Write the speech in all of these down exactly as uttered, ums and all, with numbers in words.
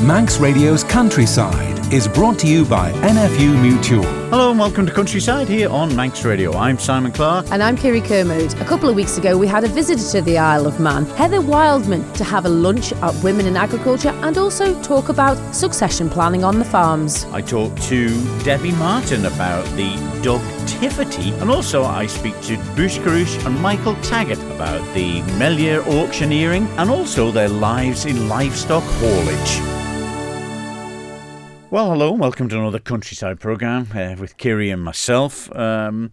Manx Radio's Countryside is brought to you by N F U Mutual. Hello and welcome to Countryside here on Manx Radio. I'm Simon Clark. And I'm Kiri Kermode. A couple of weeks ago we had a visitor to the Isle of Man, Heather Wildman, to have a lunch at Women in Agriculture and also talk about succession planning on the farms. I talked to Debbie Martin about the Dugtivity, and also I speak to Bush Carouche and Michael Taggart about the Melier auctioneering and also their lives in livestock haulage. Well, hello, welcome to another Countryside programme uh, with Kiri and myself. Um,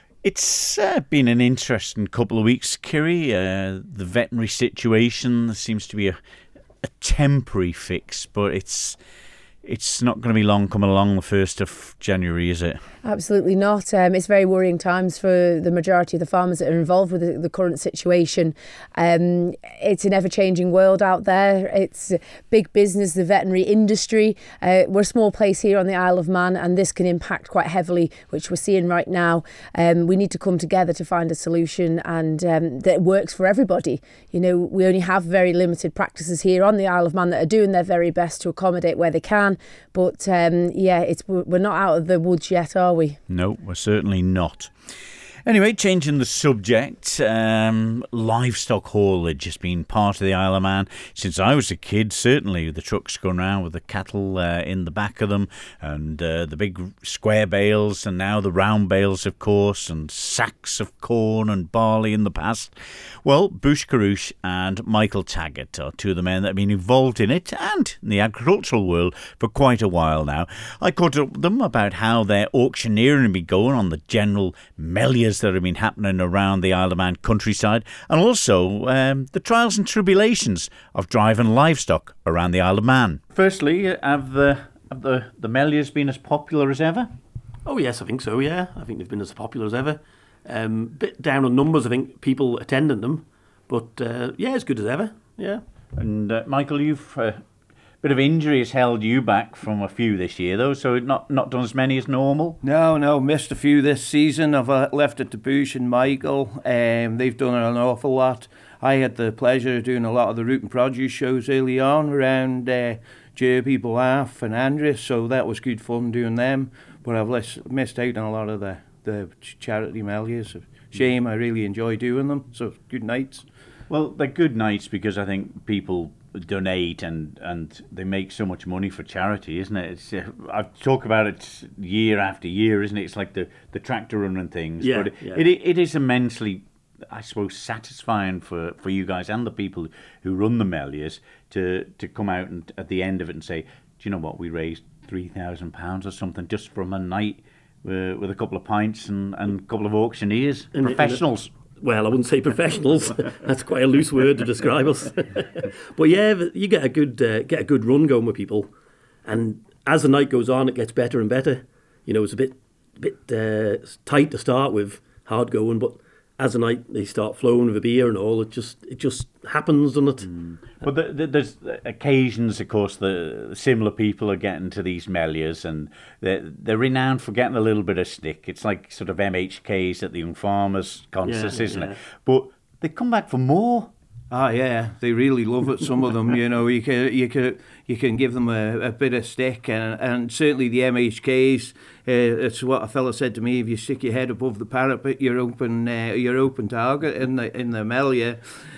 it's uh, been an interesting couple of weeks, Kiri. Uh, the veterinary situation seems to be a, a temporary fix, but it's it's not going to be long coming along the first of January, is it? Absolutely not. Um, it's very worrying times for the majority of the farmers that are involved with the, the current situation. Um, it's an ever-changing world out there. It's big business, the veterinary industry. Uh, we're a small place here on the Isle of Man, and this can impact quite heavily, which we're seeing right now. Um, we need to come together to find a solution and um, that works for everybody. You know, we only have very limited practices here on the Isle of Man that are doing their very best to accommodate where they can. But um, yeah, it's we're not out of the woods yet, are we? No, we're certainly not. Anyway, changing the subject, um, livestock haulage has been part of the Isle of Man since I was a kid. Certainly the trucks going around with the cattle uh, in the back of them and uh, the big square bales and now the round bales, of course, and sacks of corn and barley in the past. Well, Bush Carouche and Michael Taggart are two of the men that have been involved in it and in the agricultural world for quite a while now. I caught up with them about how their auctioneering has been going on the general Meliers that have been happening around the Isle of Man countryside, and also um, the trials and tribulations of driving livestock around the Isle of Man. Firstly, have the have the, the Meliers been as popular as ever? Oh yes, I think so, yeah. I think they've been as popular as ever. Um, bit down on numbers, I think, people attending them, but uh, yeah, as good as ever, yeah. And uh, Michael, you've... Uh, bit of injury has held you back from a few this year, though, so not not done as many as normal? No, no, missed a few this season. I've uh, left it to Bush and Michael. Um, they've done an awful lot. I had the pleasure of doing a lot of the root and produce shows early on around uh, Derby, Bluff and Andres, so that was good fun doing them. But I've less, missed out on a lot of the, the charity Meliers. Shame, I really enjoy doing them, so good nights. Well, they're good nights because I think people donate and and they make so much money for charity, isn't it? It's, uh, I talk about it year after year, isn't it? It's like the, the tractor run and things. Yeah, but it, yeah. it it is immensely, I suppose, satisfying for, for you guys and the people who run the Meliers to, to come out and at the end of it and say, do you know what, we raised three thousand pounds or something just from a night uh, with a couple of pints and, and a couple of auctioneers, in professionals. The, in the, Well, I wouldn't say professionals. That's quite a loose word to describe us. But yeah, you get a good uh, get a good run going with people, and as the night goes on, it gets better and better. You know, it's a bit bit uh, tight to start with, hard going, but as the night they start flowing with a beer and all, it just it just happens, doesn't it? Mm. But the, the, there's occasions, of course, the similar people are getting to these Meliers, and they're, they're renowned for getting a little bit of stick. It's like sort of M H Ks at the Young Farmers concerts, yeah, isn't yeah. it? But they come back for more. Ah, yeah, they really love it. Some of them, you know, you can you can you can give them a, a bit of stick, and and certainly the M H Ks. Uh, it's what a fella said to me: if you stick your head above the parapet, you're open. Uh, you're open target in the in the Melier.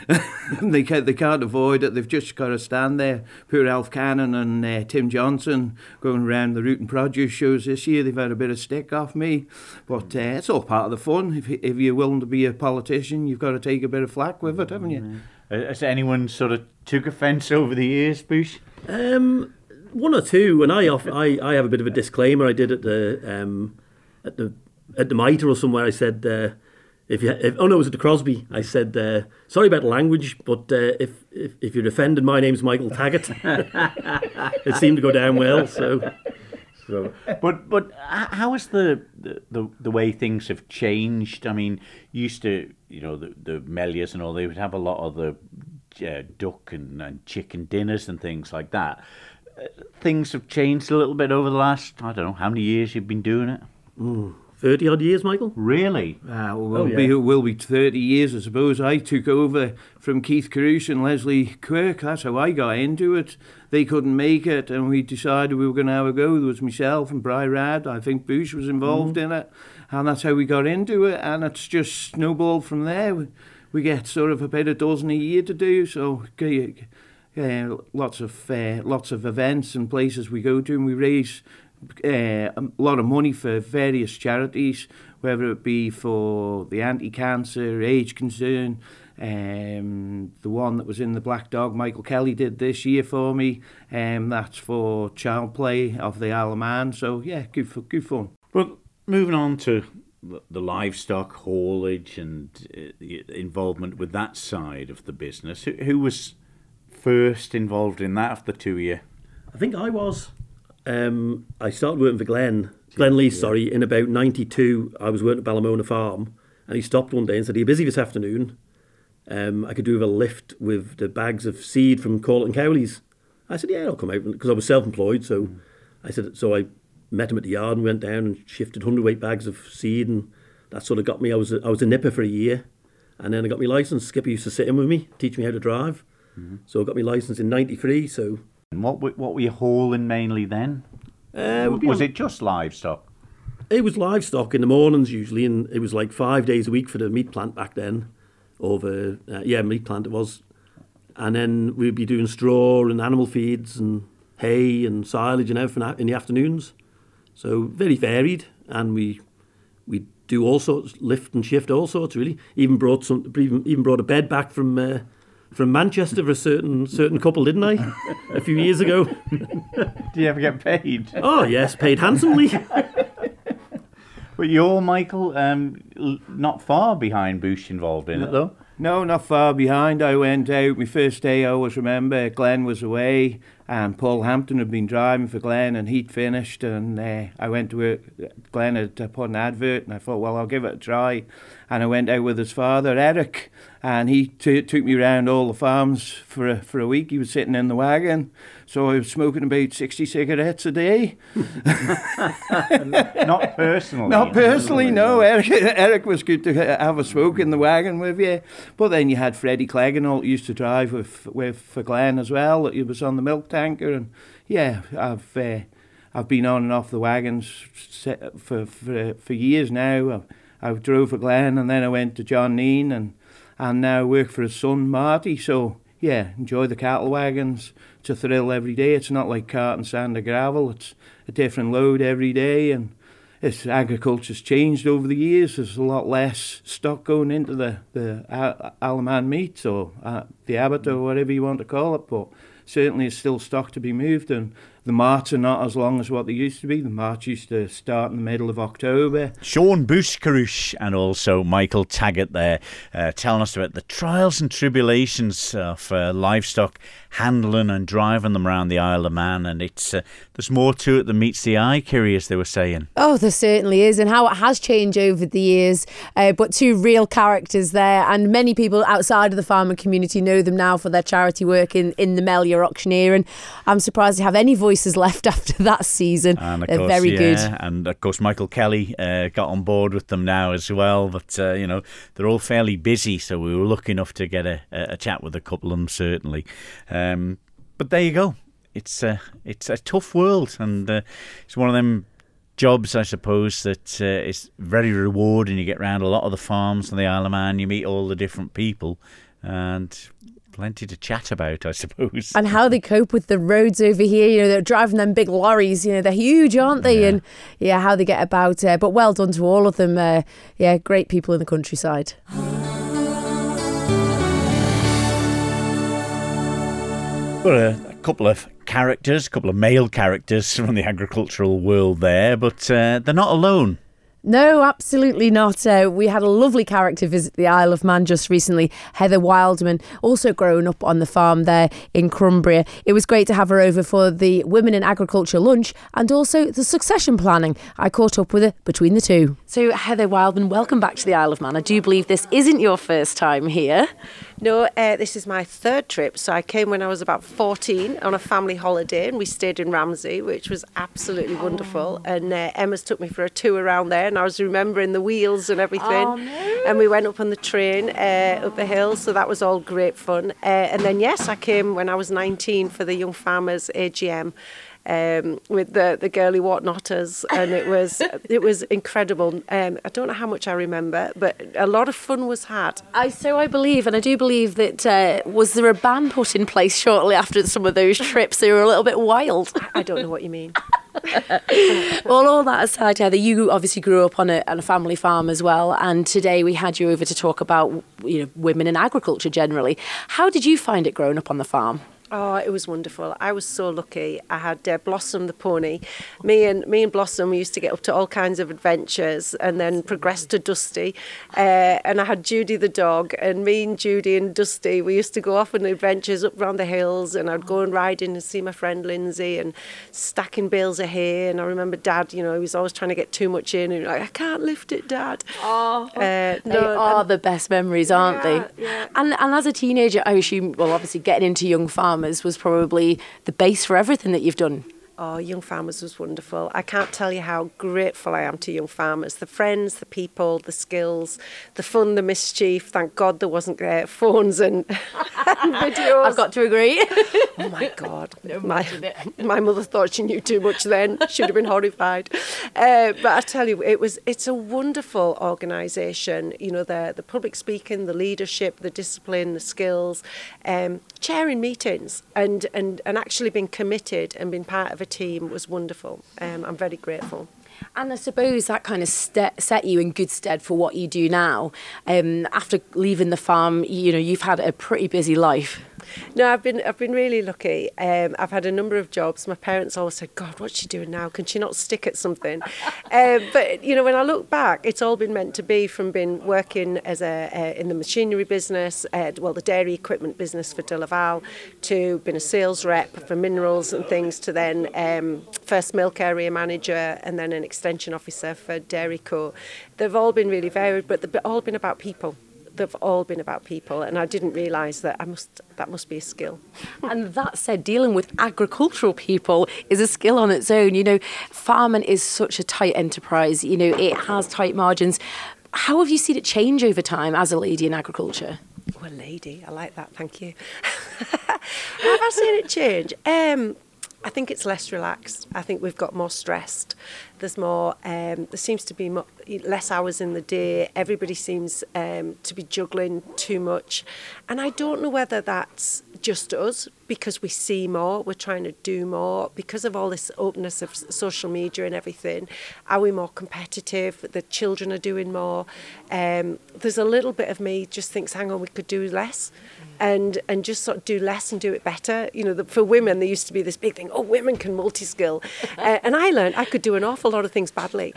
they can't they can't avoid it. They've just got to stand there. Poor Alf Cannon and uh, Tim Johnson going around the root and produce shows this year. They've had a bit of stick off me, but uh, it's all part of the fun. If if you're willing to be a politician, you've got to take a bit of flack with it, haven't you? Mm. Has anyone sort of took offence over the years, Bush? Um, one or two, and I, off, I I have a bit of a disclaimer. I did at the um, at the at the Mitre or somewhere. I said uh, if you if, oh no, it was at the Crosby. I said uh, sorry about the language, but uh, if, if if you're offended, my name's Michael Taggart. It seemed to go down well. So, so but but how is the, the the way things have changed? I mean, used to, you know, the the Meliers and all, they would have a lot of the uh, duck and, and chicken dinners and things like that. Uh, things have changed a little bit over the last, I don't know, how many years you've been doing it? Ooh, thirty odd years, Michael. Really? Uh, we'll, Oh, yeah. be, will be thirty years, I suppose. I took over from Keith Caruso and Leslie Quirk. That's how I got into it. They couldn't make it, and we decided we were going to have a go. There was myself and Bri Rad. I think Bush was involved mm-hmm. in it, and that's how we got into it. And it's just snowballed from there. We, we get sort of about a dozen a year to do, so uh, lots of uh, lots of events and places we go to, and we raise Uh, a lot of money for various charities, whether it be for the anti-cancer, age concern, um, the one that was in the Black Dog, Michael Kelly did this year for me, um, that's for child play of the Isle of Man, so yeah, good, for, good fun. Well, moving on to the livestock haulage and uh, the involvement with that side of the business, who, who was first involved in that of the two of you? I think I was. Um, I started working for Glenn, Glenn Lee, yeah. sorry, in about ninety-two. I was working at Ballamona Farm, and he stopped one day and said, "Are you busy this afternoon? Um, I could do with a lift with the bags of seed from Corlett Cowleys." I said, "Yeah, I'll come out," because I was self-employed. So mm. I said, so I met him at the yard and went down and shifted hundredweight bags of seed, and that sort of got me. I was a, I was a nipper for a year, and then I got my licence. Skipper used to sit in with me, teach me how to drive. Mm-hmm. So I got my licence in ninety-three. So. And what what were you hauling mainly then? Uh, was on, it just livestock? It was livestock in the mornings usually, and it was like five days a week for the meat plant back then. Over uh, yeah, meat plant it was, and then we'd be doing straw and animal feeds and hay and silage and everything in the afternoons. So very varied, and we we do all sorts, lift and shift all sorts really. Even brought some, even even brought a bed back from. Uh, From Manchester for a certain certain couple, didn't I? A few years ago. Do you ever get paid? Oh, yes, paid handsomely. But you're, Michael, um, not far behind Bush involved in no. it, though? No, not far behind. I went out, my first day I always remember, Glenn was away, and Paul Hampton had been driving for Glenn, and he'd finished, and uh, I went to work. Glenn had put an advert, and I thought, well, I'll give it a try. And I went out with his father, Eric, and he t- took me around all the farms for a, for a week. He was sitting in the wagon, so I was smoking about sixty cigarettes a day. Not personally. Not personally, no. Eric, Eric was good to have a smoke in the wagon with you. But then you had Freddie Clegg and all used to drive with with for Glenn as well. He was on the milk tanker, and yeah, I've uh, I've been on and off the wagons for for for years now. I've, I drove for Glenn, and then I went to John Neen, and and now work for his son Marty. So yeah, enjoy the cattle wagons. It's a thrill every day. It's not like carting sand or gravel. It's a different load every day, and it's agriculture's changed over the years. There's a lot less stock going into the the Isle of Man meat, or uh, the abbot, or whatever you want to call it. But certainly, it's still stock to be moved, and the marts are not as long as what they used to be. The marts used to start in the middle of October. Sean Bush-Carush and also Michael Taggart there uh, telling us about the trials and tribulations of uh, livestock handling and driving them around the Isle of Man. And it's uh, there's more to it than meets the eye, Kiri, as they were saying. Oh, there certainly is, and how it has changed over the years. Uh, but two real characters there, and many people outside of the farming community know them now for their charity work in, in the Mellier Auctioneer. And I'm surprised they have any voices left after that season. And of They're course, very yeah, good. And of course, Michael Kelly uh, got on board with them now as well. But uh, you know, they're all fairly busy, so we were lucky enough to get a, a chat with a couple of them, certainly. Um, but there you go. It's a it's a tough world, and uh, it's one of them jobs, I suppose, that uh, is very rewarding. You get around a lot of the farms on the Isle of Man. You meet all the different people, and plenty to chat about, I suppose. And how they cope with the roads over here. You know, they're driving them big lorries. You know, they're huge, aren't they? Yeah. And yeah, how they get about. Uh, but well done to all of them. Uh, yeah, great people in the countryside. Well, a, a couple of characters, a couple of male characters from the agricultural world there, but uh, they're not alone. No, absolutely not. Uh, we had a lovely character visit the Isle of Man just recently, Heather Wildman, also growing up on the farm there in Cumbria. It was great to have her over for the Women in Agriculture lunch and also the succession planning. I caught up with her between the two. So, Heather Wildman, welcome back to the Isle of Man. I do believe this isn't your first time here. No, uh, this is my third trip. So I came when I was about fourteen on a family holiday, and we stayed in Ramsey, which was absolutely wonderful. And uh, Emma's took me for a tour around there, then. I was remembering the wheels and everything. Oh, no. And we went up on the train uh, up the hill, so that was all great fun. Uh, and then, yes, I came when I was nineteen for the Young Farmers A G M. Um, with the the girly whatnotters, and it was it was incredible. Um, I don't know how much I remember, but a lot of fun was had. I so I believe, and I do believe that uh, was there a ban put in place shortly after some of those trips? They were a little bit wild. I don't know what you mean. Well, all that aside, Heather, you obviously grew up on a, on a family farm as well, and today we had you over to talk about, you know, women in agriculture generally. How did you find it growing up on the farm? Oh, it was wonderful. I was so lucky. I had uh, Blossom the pony. Me and me and Blossom, we used to get up to all kinds of adventures and then progress to Dusty. Uh, and I had Judy the dog, and me and Judy and Dusty, we used to go off on adventures up around the hills, and I'd go and ride in and see my friend Lindsay and stacking bales of hay. And I remember Dad, you know, he was always trying to get too much in, and like, I can't lift it, Dad. Oh, uh, they no, are and, the best memories, aren't yeah, they? Yeah. And and as a teenager, I assume, well, obviously getting into Young Farmers was probably the base for everything that you've done. Oh, Young Farmers was wonderful. I can't tell you how grateful I am to Young Farmers. The friends, the people, the skills, the fun, the mischief. Thank God there wasn't uh, phones and, and videos. I've got to agree. Oh, my God. my, my mother thought she knew too much then. She'd have been horrified. Uh, but I tell you, it was it's a wonderful organisation. You know, the, the public speaking, the leadership, the discipline, the skills, um, chairing meetings and, and, and actually being committed and being part of a team was wonderful. Um, I'm very grateful. And I suppose that kind of st- set you in good stead for what you do now. Um, after leaving the farm, you know, you've had a pretty busy life. No, I've been I've been really lucky. Um, I've had a number of jobs. My parents always said, "God, what's she doing now? Can she not stick at something?" um, but you know, when I look back, it's all been meant to be. From being working as a uh, in the machinery business, uh, well, the dairy equipment business for De Laval, to being a sales rep for minerals and things, to then um, first milk area manager, and then an extension officer for Dairy Co. They've all been really varied, but they've all been about people. They've all been about people, and I didn't realise that I must that must be a skill. And that said, dealing with agricultural people is a skill on its own. You know, farming is such a tight enterprise. You know, it has tight margins. How have you seen it change over time as a lady in agriculture? Well, lady, I like that. Thank you. Have I seen it change? Um, I think it's less relaxed. I think we've got more stressed. There's more, um, there seems to be more, less hours in the day. Everybody seems um, to be juggling too much. And I don't know whether that's just us, because we see more, we're trying to do more. Because of all this openness of social media and everything, are we more competitive? The children are doing more. Um, there's a little bit of me just thinks, hang on, we could do less. And and just sort of do less and do it better. You know, the, for women, there used to be this big thing, oh, women can multi-skill. uh, and I learned I could do an awful lot of things badly.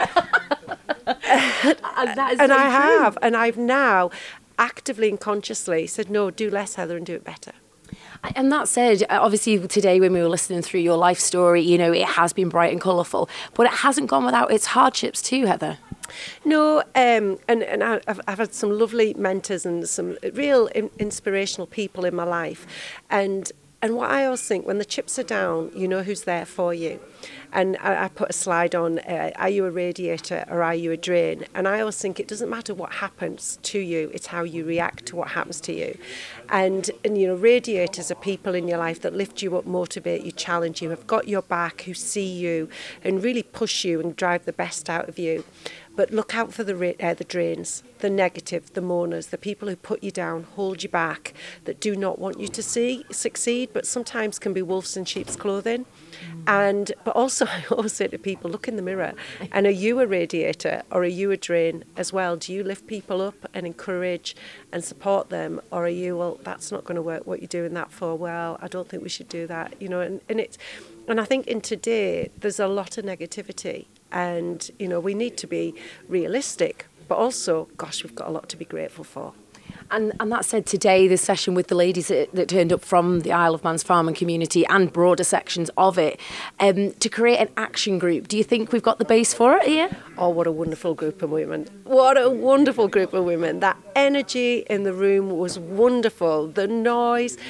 And, that is and so I true. have. And I've now actively and consciously said, no, do less, Heather, and do it better. And that said, obviously today when we were listening through your life story, you know, it has been bright and colourful, but it hasn't gone without its hardships too, Heather. No, um, and, and I've, I've had some lovely mentors and some real in, inspirational people in my life. And and what I always think, when the chips are down, you know who's there for you. And I, I put a slide on, uh, are you a radiator or are you a drain? And I always think it doesn't matter what happens to you, it's how you react to what happens to you. And, and you know, radiators are people in your life that lift you up, motivate you, challenge you, have got your back, who see you and really push you and drive the best out of you. But look out for the uh, the drains, the negative, the moaners, the people who put you down, hold you back, that do not want you to see succeed, but sometimes can be wolves in sheep's clothing. Mm. And but also I always say to people, look in the mirror, and are you a radiator or are you a drain as well? Do you lift people up and encourage and support them, or are you, well, that's not going to work, what you're doing that for? Well, I don't think we should do that, you know. And, and it's and I think in today there's a lot of negativity. And, you know, we need to be realistic, but also, gosh, we've got a lot to be grateful for. And and that said, today, this session with the ladies that, that turned up from the Isle of Man's farming community and broader sections of it, um, to create an action group, do you think we've got the base for it here? Oh, what a wonderful group of women. What a wonderful group of women. That energy in the room was wonderful. The noise.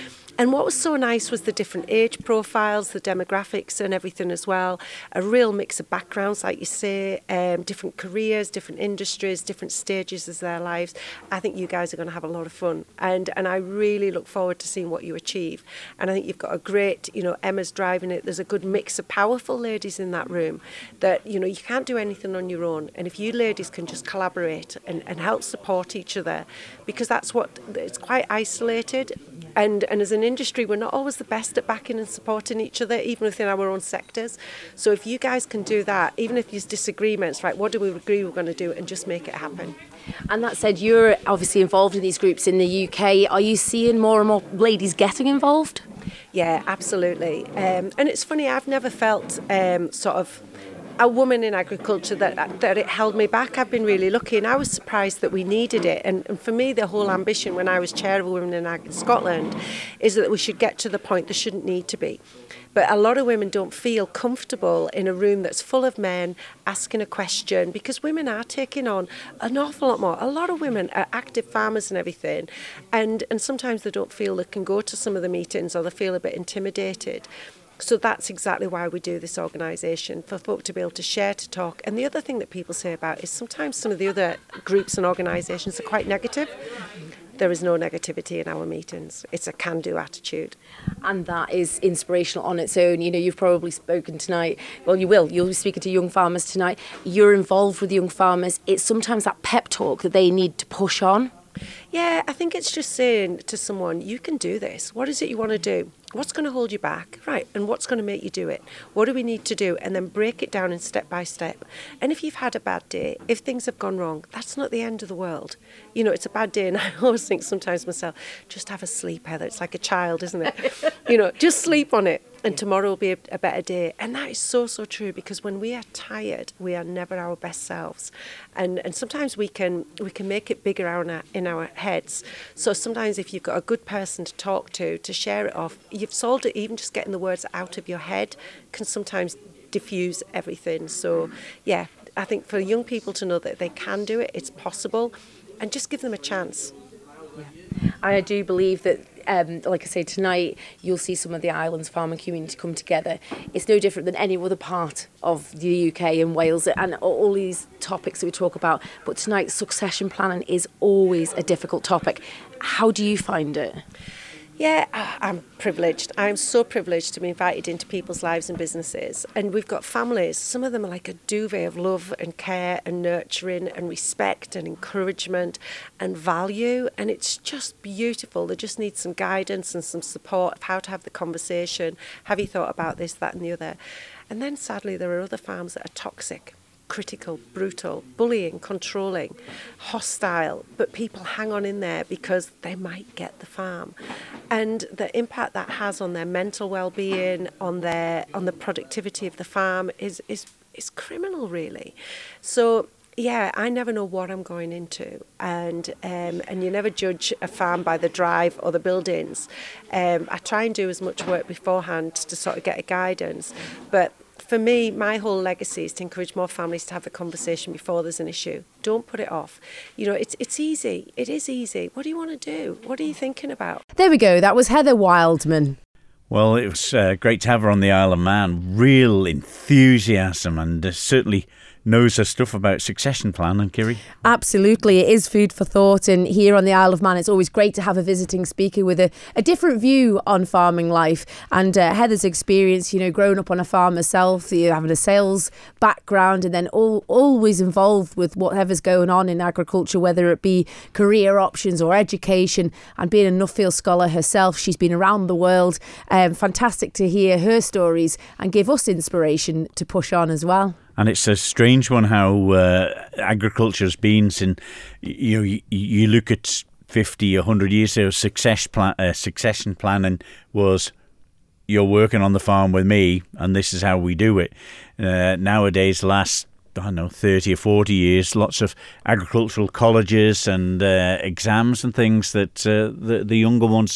And what was so nice was the different age profiles, the demographics and everything as well. A real mix of backgrounds, like you say, um, different careers, different industries, different stages of their lives. I think you guys are going to have a lot of fun. And, and I really look forward to seeing what you achieve. And I think you've got a great, you know, Emma's driving it. There's a good mix of powerful ladies in that room that, you know, you can't do anything on your own. And if you ladies can just collaborate and, and help support each other, because that's what, it's quite isolated. And and as an industry, we're not always the best at backing and supporting each other, even within our own sectors. So if you guys can do that, even if there's disagreements, right, what do we agree we're going to do, and just make it happen. And that said, you're obviously involved in these groups in the U K. Are you seeing more and more ladies getting involved? Yeah, absolutely. Um, and it's funny, I've never felt um, sort of a woman in agriculture that that it held me back. I've been really lucky, and I was surprised that we needed it. And, and for me, the whole ambition when I was chair of Women in Ag in Scotland is that we should get to the point there shouldn't need to be. But a lot of women don't feel comfortable in a room that's full of men asking a question, because women are taking on an awful lot more. A lot of women are active farmers and everything, and, and sometimes they don't feel they can go to some of the meetings, or they feel a bit intimidated. So that's exactly why we do this organisation, for folk to be able to share, to talk. And the other thing that people say about is sometimes some of the other groups and organisations are quite negative. There is no negativity in our meetings. It's a can-do attitude. And that is inspirational on its own. You know, you've probably spoken tonight. Well, you will. You'll be speaking to young farmers tonight. You're involved with young farmers. It's sometimes that pep talk that they need to push on. Yeah, I think it's just saying to someone, you can do this. What is it you want to do? What's going to hold you back? Right, and what's going to make you do it? What do we need to do? And then break it down in step by step. And if you've had a bad day, if things have gone wrong, that's not the end of the world. You know, it's a bad day, and I always think sometimes myself, just have a sleep, Heather. It's like a child, isn't it? You know, just sleep on it. And tomorrow will be a, a better day. And that is so, so true, because when we are tired, we are never our best selves. And and sometimes we can we can make it bigger in our, in our heads. So sometimes if you've got a good person to talk to, to share it off, you've solved it. Even just getting the words out of your head can sometimes diffuse everything. So, yeah, I think for young people to know that they can do it, it's possible, and just give them a chance. Yeah. I do believe that, um, like I say, tonight you'll see some of the island's farming community come together. It's no different than any other part of the U K and Wales and all these topics that we talk about. But tonight, succession planning is always a difficult topic. How do you find it? Yeah, I'm privileged. I'm so privileged to be invited into people's lives and businesses. And we've got families. Some of them are like a duvet of love and care and nurturing and respect and encouragement and value. And it's just beautiful. They just need some guidance and some support of how to have the conversation. Have you thought about this, that and the other? And then sadly, there are other farms that are toxic, critical, brutal, bullying, controlling, hostile, but people hang on in there because they might get the farm. And the impact that has on their mental well-being, on their on the productivity of the farm is is is criminal, really. So yeah, I never know what I'm going into, and um, and you never judge a farm by the drive or the buildings. Um, I try and do as much work beforehand to sort of get a guidance, but for me, my whole legacy is to encourage more families to have the conversation before there's an issue. Don't put it off. You know, it's it's easy. It is easy. What do you want to do? What are you thinking about? There we go. That was Heather Wildman. Well, it was uh, great to have her on the Isle of Man. Real enthusiasm, and uh, certainly knows her stuff about succession planning, Kiri. Absolutely. It is food for thought. And here on the Isle of Man, it's always great to have a visiting speaker with a, a different view on farming life. And uh, Heather's experience, you know, growing up on a farm herself, you know, having a sales background, and then all, always involved with whatever's going on in agriculture, whether it be career options or education, and being a Nuffield scholar herself. She's been around the world. Um, fantastic to hear her stories and give us inspiration to push on as well. And it's a strange one how uh, agriculture has been since, you know, you, you look at fifty, one hundred years ago, success plan, uh, succession planning was, you're working on the farm with me and this is how we do it. Uh, nowadays, last, I don't know, thirty or forty years, lots of agricultural colleges and uh, exams and things that uh, the, the younger ones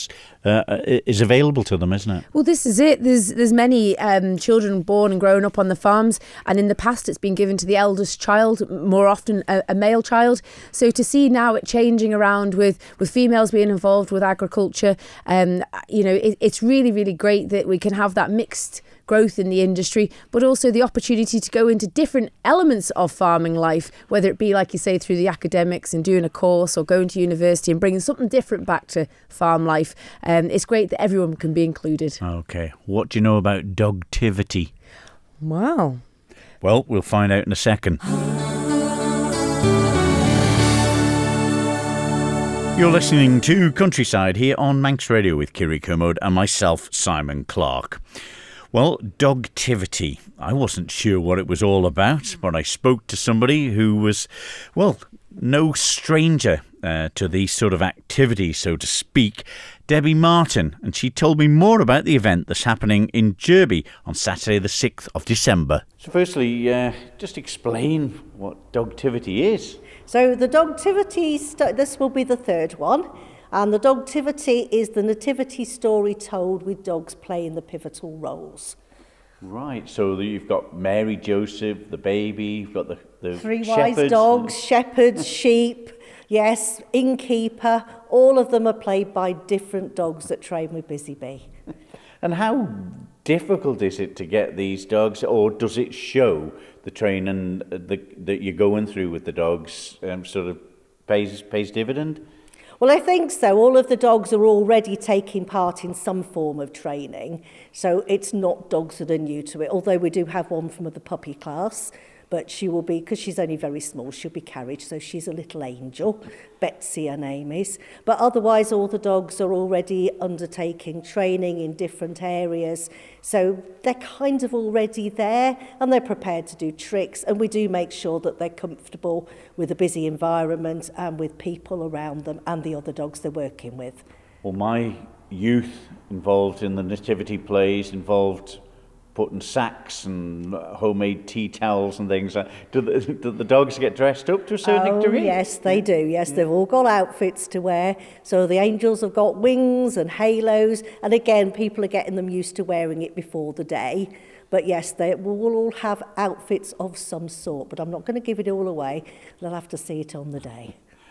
uh, is available to them, isn't it? Well, this is it. There's there's many um, children born and grown up on the farms, and in the past it's been given to the eldest child, more often a, a male child. So to see now it changing around with, with females being involved with agriculture, um, you know, it, it's really, really great that we can have that mixed growth in the industry, but also the opportunity to go into different elements of farming life, whether it be, like you say, through the academics and doing a course or going to university and bringing something different back to farm life. Um, it's great that everyone can be included. Okay. What do you know about dogtivity? Wow. Well, we'll find out in a second. You're listening to Countryside here on Manx Radio with Kiri Kermode and myself, Simon Clark. Well, dogtivity. I wasn't sure what it was all about, but I spoke to somebody who was, well, no stranger uh, to these sort of activities, so to speak, Debbie Martin, and she told me more about the event that's happening in Derby on Saturday the sixth of December. So firstly, uh, just explain what dogtivity is. So the dogtivity, st- this will be the third one. And the dogtivity is the nativity story told with dogs playing the pivotal roles. Right, so you've got Mary, Joseph, the baby, you've got the, the Three shepherds. wise dogs, shepherds, sheep, yes, innkeeper, all of them are played by different dogs that train with Busy Bee. And how difficult is it to get these dogs, or does it show the training the, that you're going through with the dogs um, sort of pays, pays dividend? Well, I think so. All of the dogs are already taking part in some form of training, so it's not dogs that are new to it, although we do have one from the puppy class, but she will be, because she's only very small, she'll be carried, so she's a little angel. Betsy, her name is. But otherwise, all the dogs are already undertaking training in different areas, so they're kind of already there, and they're prepared to do tricks, and we do make sure that they're comfortable with a busy environment and with people around them and the other dogs they're working with. Well, my youth involved in the nativity plays involved putting sacks and homemade tea towels and things. Do the, do the dogs get dressed up to a certain oh, degree? Yes, they do. Yes, yeah. They've all got outfits to wear. So the angels have got wings and halos. And again, people are getting them used to wearing it before the day. But yes, they will all have outfits of some sort. But I'm not going to give it all away. They'll have to see it on the day.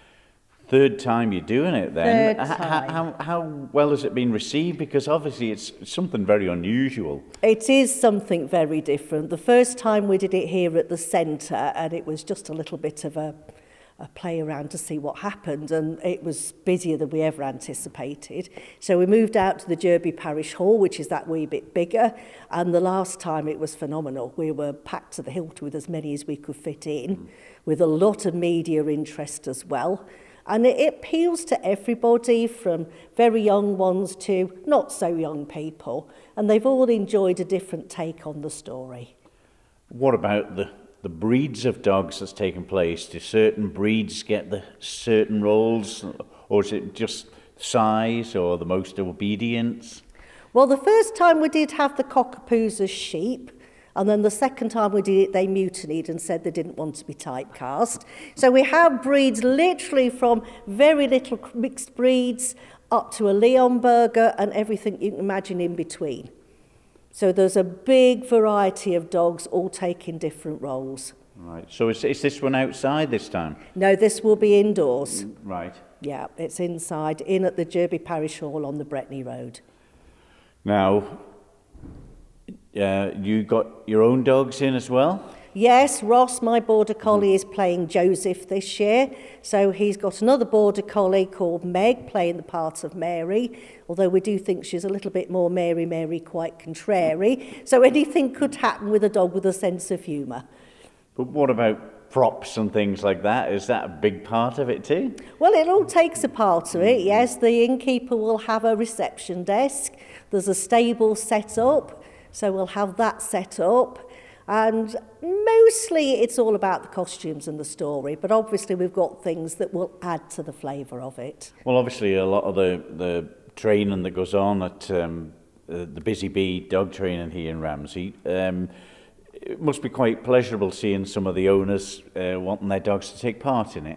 Third time you're doing it then. Third time. How, how well has it been received? Because obviously it's something very unusual. It is something very different. The first time we did it here at the centre, and it was just a little bit of a, a play around to see what happened, and it was busier than we ever anticipated. So we moved out to the Derby Parish Hall, which is that wee bit bigger, and the last time it was phenomenal. We were packed to the hilt with as many as we could fit in, mm. with a lot of media interest as well. And it appeals to everybody, from very young ones to not so young people. And they've all enjoyed a different take on the story. What about the, the breeds of dogs that's taken place? Do certain breeds get the certain roles? Or is it just size or the most obedience? Well, the first time we did have the cockapoos as sheep. And then the second time we did it, they mutinied and said they didn't want to be typecast. So we have breeds literally from very little mixed breeds up to a Leonberger and everything you can imagine in between. So there's a big variety of dogs all taking different roles. Right. So is, is this one outside this time? No, this will be indoors. Right. Yeah, it's inside, in at the Derby Parish Hall on the Bretney Road. Now, Uh, you got your own dogs in as well? Yes, Ross, my Border Collie, is playing Joseph this year. So he's got another Border Collie called Meg, playing the part of Mary, although we do think she's a little bit more Mary, Mary, quite contrary. So anything could happen with a dog with a sense of humour. But what about props and things like that? Is that a big part of it too? Well, it all takes a part of it, yes. The innkeeper will have a reception desk. There's a stable set up. So we'll have that set up, and mostly it's all about the costumes and the story, but obviously we've got things that will add to the flavour of it. Well, obviously a lot of the, the training that goes on at um, uh, the Busy Bee dog training here in Ramsey, um, it must be quite pleasurable seeing some of the owners uh, wanting their dogs to take part in it.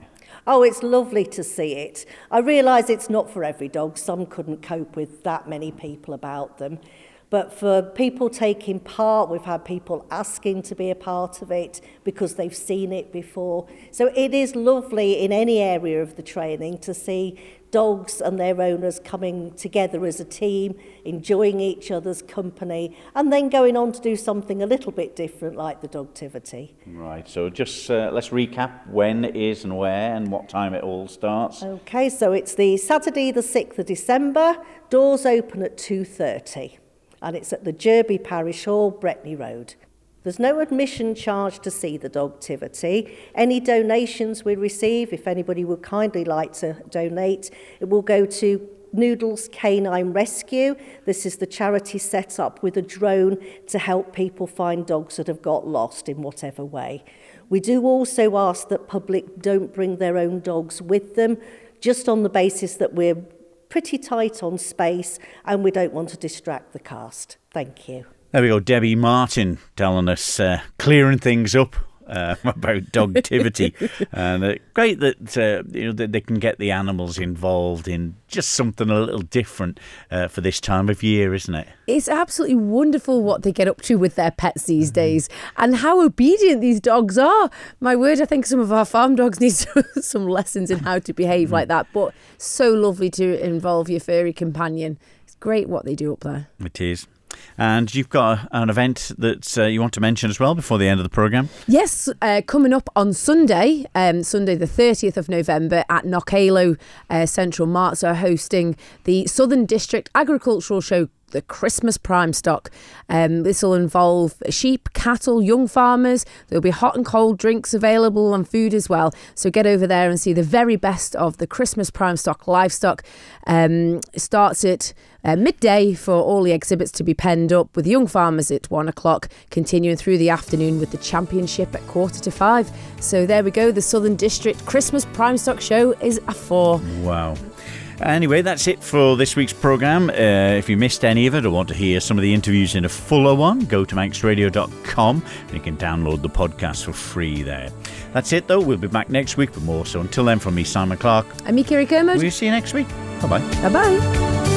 Oh, it's lovely to see it. I realise it's not for every dog. Some couldn't cope with that many people about them. But for people taking part, we've had people asking to be a part of it because they've seen it before. So it is lovely in any area of the training to see dogs and their owners coming together as a team, enjoying each other's company, and then going on to do something a little bit different like the Dogtivity. Right, so just uh, let's recap when it is and where and what time it all starts. Okay, so it's the Saturday the sixth of December, doors open at two thirty. And it's at the Derby Parish Hall, Bretney Road. There's no admission charge to see the Dogtivity. Any donations we receive, if anybody would kindly like to donate, it will go to Noodles Canine Rescue. This is the charity set up with a drone to help people find dogs that have got lost in whatever way. We do also ask that public don't bring their own dogs with them, just on the basis that we're pretty tight on space and we don't want to distract the cast. Thank you. There we go, Debbie Martin telling us, uh, clearing things up uh, about Dogtivity. And uh, great that uh, you know that they can get the animals involved in just something a little different uh, for this time of year, isn't it? It's absolutely wonderful what they get up to with their pets these days and how obedient these dogs are. My word, I think some of our farm dogs need some lessons in how to behave like that, but so lovely to involve your furry companion. It's great what they do up there. It is. And you've got an event that uh, you want to mention as well before the end of the programme? Yes, uh, coming up on Sunday, um, Sunday the thirtieth of November at Knockalow uh, Central Marts are hosting the Southern District Agricultural Show, the Christmas Prime Stock. Um, this will involve sheep, cattle, young farmers. There'll be hot and cold drinks available and food as well. So get over there and see the very best of the Christmas Prime Stock livestock. Um, it starts at uh, midday for all the exhibits to be penned up, with young farmers at one o'clock, continuing through the afternoon with the championship at quarter to five. So there we go. The Southern District Christmas Prime Stock Show is a four. Wow. Anyway, that's it for this week's programme. Uh, if you missed any of it or want to hear some of the interviews in a fuller one, go to manx radio dot com and you can download the podcast for free there. That's it, though. We'll be back next week with more. So until then, from me, Simon Clark. I'm me, Kiri Kermode. We'll see you next week. Bye-bye. Bye-bye.